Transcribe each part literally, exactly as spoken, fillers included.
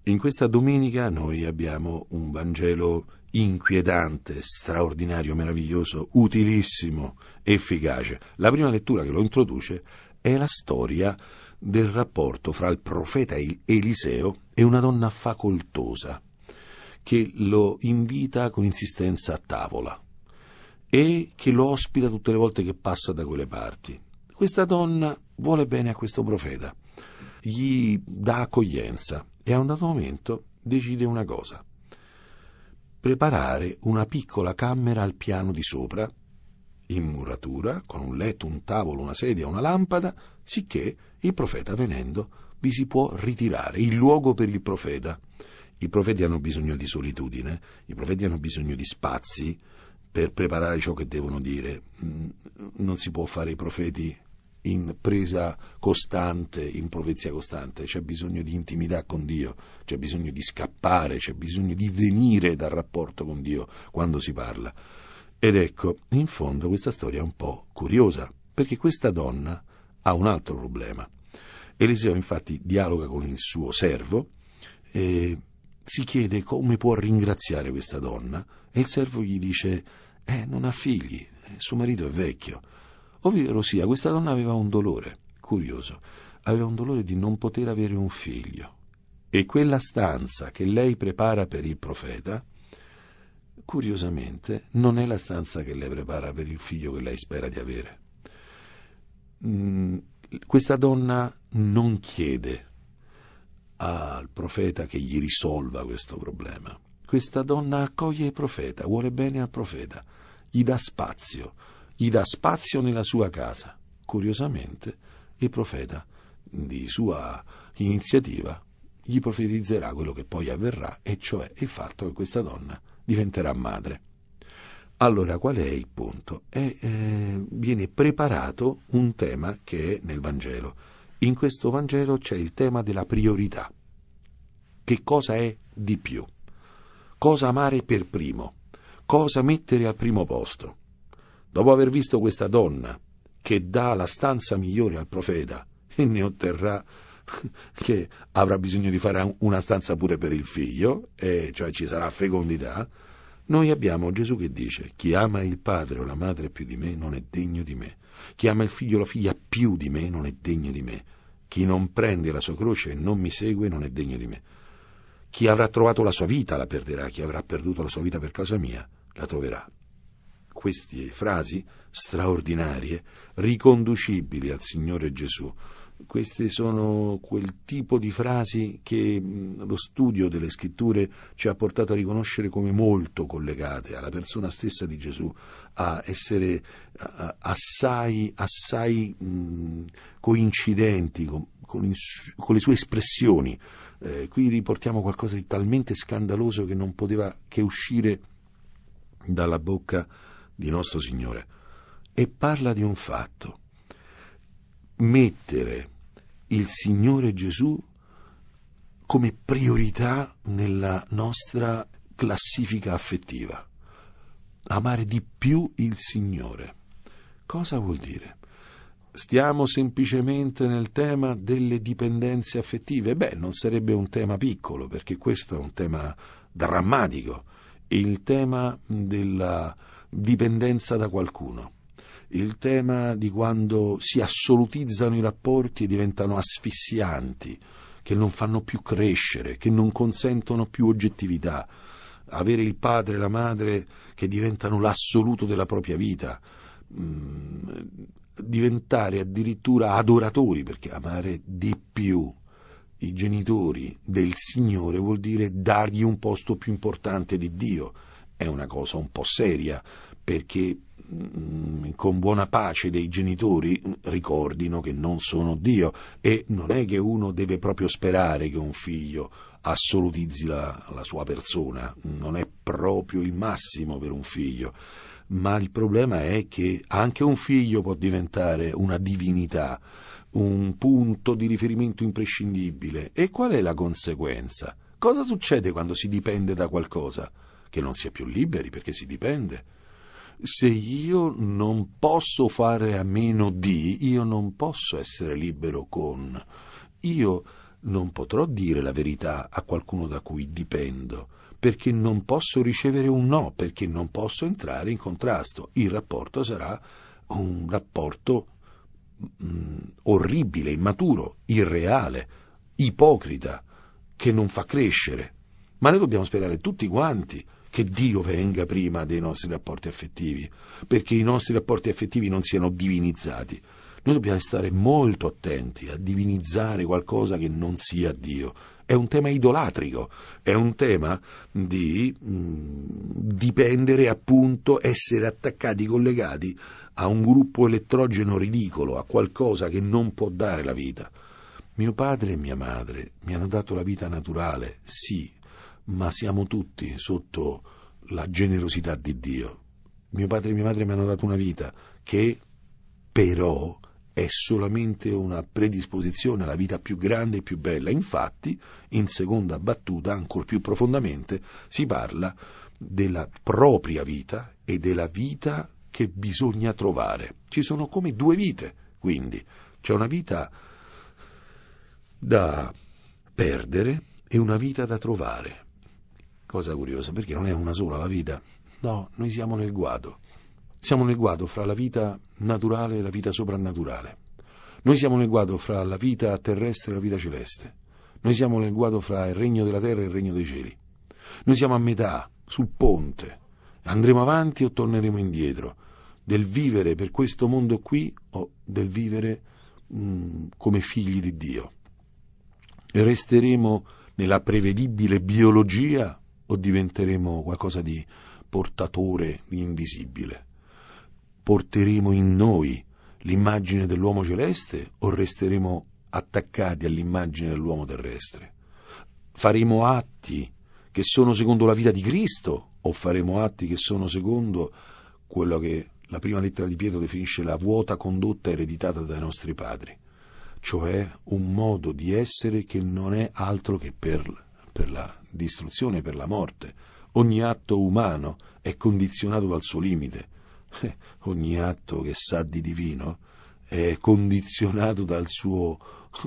In questa domenica noi abbiamo un Vangelo inquietante, straordinario, meraviglioso, utilissimo, efficace. La prima lettura che lo introduce è la storia del rapporto fra il profeta Eliseo e una donna facoltosa che lo invita con insistenza a tavola e che lo ospita tutte le volte che passa da quelle parti. Questa donna vuole bene a questo profeta, gli dà accoglienza e a un dato momento decide una cosa: preparare una piccola camera al piano di sopra, in muratura, con un letto, un tavolo, una sedia, una lampada, sicché il profeta venendo vi si può ritirare, il luogo per il profeta. I profeti hanno bisogno di solitudine, i profeti hanno bisogno di spazi per preparare ciò che devono dire. Non si può fare i profeti in presa costante, in profezia costante. C'è bisogno di intimità con Dio, c'è bisogno di scappare, c'è bisogno di venire dal rapporto con Dio quando si parla. Ed ecco, in fondo questa storia è un po' curiosa, perché questa donna ha un altro problema. Eliseo infatti dialoga con il suo servo e si chiede come può ringraziare questa donna, e il servo gli dice: eh, non ha figli, suo marito è vecchio. Ovvero sia, questa donna aveva un dolore, curioso, aveva un dolore di non poter avere un figlio. E quella stanza che lei prepara per il profeta, curiosamente, non è la stanza che lei prepara per il figlio che lei spera di avere. Mm, questa donna non chiede al profeta che gli risolva questo problema. Questa donna accoglie il profeta, vuole bene al profeta, gli dà spazio, gli dà spazio nella sua casa. Curiosamente, il profeta, di sua iniziativa, gli profetizzerà quello che poi avverrà, e cioè il fatto che questa donna diventerà madre. Allora, qual è il punto? È, eh, viene preparato un tema che è nel Vangelo. In questo Vangelo c'è il tema della priorità. Che cosa è di più? Cosa amare per primo? Cosa mettere al primo posto? Dopo aver visto questa donna che dà la stanza migliore al profeta e ne otterrà che avrà bisogno di fare una stanza pure per il figlio, e cioè ci sarà fecondità, noi abbiamo Gesù che dice: chi ama il padre o la madre più di me non è degno di me. Chi ama il figlio o la figlia più di me non è degno di me. Chi non prende la sua croce e non mi segue non è degno di me. Chi avrà trovato la sua vita la perderà, chi avrà perduto la sua vita per causa mia la troverà. Queste frasi straordinarie, riconducibili al Signore Gesù. Queste sono quel tipo di frasi che lo studio delle scritture ci ha portato a riconoscere come molto collegate alla persona stessa di Gesù, a essere assai, assai mh, coincidenti con, con, il, con le sue espressioni. Eh, qui riportiamo qualcosa di talmente scandaloso che non poteva che uscire dalla bocca di nostro Signore, e parla di un fatto: mettere il Signore Gesù come priorità nella nostra classifica affettiva, amare di più il Signore. Cosa vuol dire? Stiamo semplicemente nel tema delle dipendenze affettive? Beh, non sarebbe un tema piccolo, perché questo è un tema drammatico, il tema della dipendenza da qualcuno, il tema di quando si assolutizzano i rapporti e diventano asfissianti, che non fanno più crescere, che non consentono più oggettività, avere il padre e la madre che diventano l'assoluto della propria vita, mm, diventare addirittura adoratori, perché amare di più i genitori del Signore vuol dire dargli un posto più importante di Dio. È una cosa un po' seria, perché mh, con buona pace dei genitori ricordino che non sono Dio, e non è che uno deve proprio sperare che un figlio assolutizzi la, la sua persona, non è proprio il massimo per un figlio, ma il problema è che anche un figlio può diventare una divinità, un punto di riferimento imprescindibile. E qual è la conseguenza? Cosa succede quando si dipende da qualcosa? Che non si è più liberi, perché si dipende. Se io non posso fare a meno di, io non posso essere libero con. Io non potrò dire la verità a qualcuno da cui dipendo, perché non posso ricevere un no, perché non posso entrare in contrasto. Il rapporto sarà un rapporto mh, orribile, immaturo, irreale, ipocrita, che non fa crescere. Ma noi dobbiamo sperare tutti quanti che Dio venga prima dei nostri rapporti affettivi, perché i nostri rapporti affettivi non siano divinizzati. Noi dobbiamo stare molto attenti a divinizzare qualcosa che non sia Dio. È un tema idolatrico, è un tema di mh, dipendere, appunto, essere attaccati, collegati a un gruppo elettrogeno ridicolo, a qualcosa che non può dare la vita. Mio padre e mia madre mi hanno dato la vita naturale, sì, ma siamo tutti sotto la generosità di Dio. Mio padre e mia madre mi hanno dato una vita che però è solamente una predisposizione alla vita più grande e più bella. Infatti, in seconda battuta, ancor più profondamente, si parla della propria vita e della vita che bisogna trovare. Ci sono come due vite, quindi c'è una vita da perdere e una vita da trovare. Cosa curiosa, perché non è una sola la vita. No, noi siamo nel guado. Siamo nel guado fra la vita naturale e la vita soprannaturale. Noi siamo nel guado fra la vita terrestre e la vita celeste. Noi siamo nel guado fra il regno della terra e il regno dei cieli. Noi siamo a metà, sul ponte. Andremo avanti o torneremo indietro? Del vivere per questo mondo qui o del vivere mh, come figli di Dio? E resteremo nella prevedibile biologia o diventeremo qualcosa di portatore, di invisibile? Porteremo in noi l'immagine dell'uomo celeste o resteremo attaccati all'immagine dell'uomo terrestre? Faremo atti che sono secondo la vita di Cristo o faremo atti che sono secondo quello che la prima lettera di Pietro definisce la vuota condotta ereditata dai nostri padri, cioè un modo di essere che non è altro che per, per la distruzione, per la morte. Ogni atto umano è condizionato dal suo limite. Eh, ogni atto che sa di divino è condizionato dal suo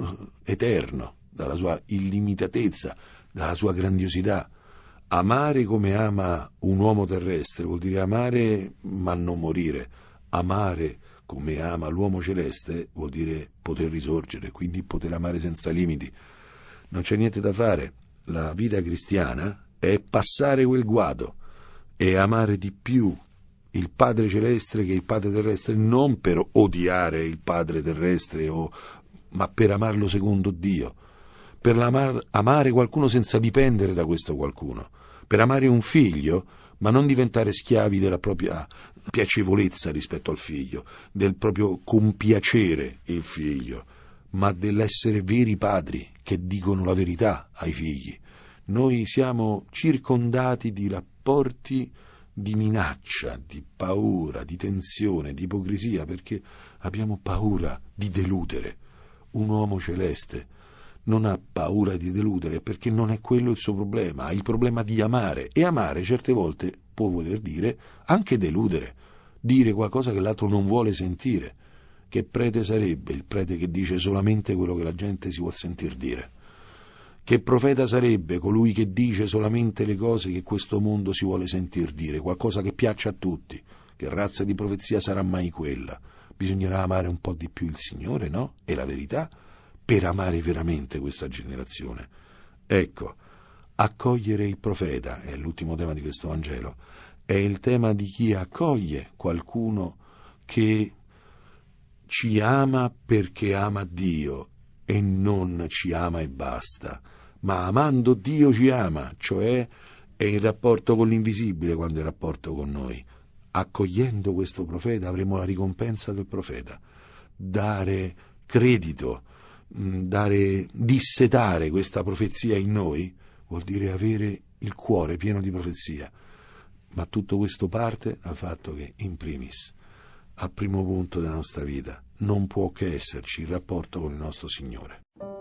eterno, dalla sua illimitatezza, dalla sua grandiosità. Amare come ama un uomo terrestre vuol dire amare ma non morire. Amare come ama l'uomo celeste vuol dire poter risorgere, quindi poter amare senza limiti. Non c'è niente da fare. La vita cristiana è passare quel guado e amare di più il Padre celeste che il Padre terrestre, non per odiare il Padre terrestre, o, ma per amarlo secondo Dio, per amar, amare qualcuno senza dipendere da questo qualcuno, per amare un figlio, ma non diventare schiavi della propria piacevolezza rispetto al figlio, del proprio compiacere il figlio, ma dell'essere veri padri che dicono la verità ai figli. Noi siamo circondati di rapporti di minaccia, di paura, di tensione, di ipocrisia, perché abbiamo paura di deludere. Un uomo celeste non ha paura di deludere perché non è quello il suo problema, ha il problema di amare, e amare certe volte può voler dire anche deludere, dire qualcosa che l'altro non vuole sentire. Che prete sarebbe il prete che dice solamente quello che la gente si vuol sentir dire? Che profeta sarebbe colui che dice solamente le cose che questo mondo si vuole sentir dire, qualcosa che piaccia a tutti? Che razza di profezia sarà mai quella? Bisognerà amare un po' di più il Signore, no? E la verità, per amare veramente questa generazione. Ecco, accogliere il profeta, è l'ultimo tema di questo Vangelo, è il tema di chi accoglie qualcuno che ci ama perché ama Dio e non ci ama e basta, ma amando Dio ci ama, cioè è in rapporto con l'invisibile quando è in rapporto con noi. Accogliendo questo profeta avremo la ricompensa del profeta. Dare credito, dare, dissetare questa profezia in noi vuol dire avere il cuore pieno di profezia. Ma tutto questo parte dal fatto che, in primis, al primo punto della nostra vita, non può che esserci il rapporto con il nostro Signore.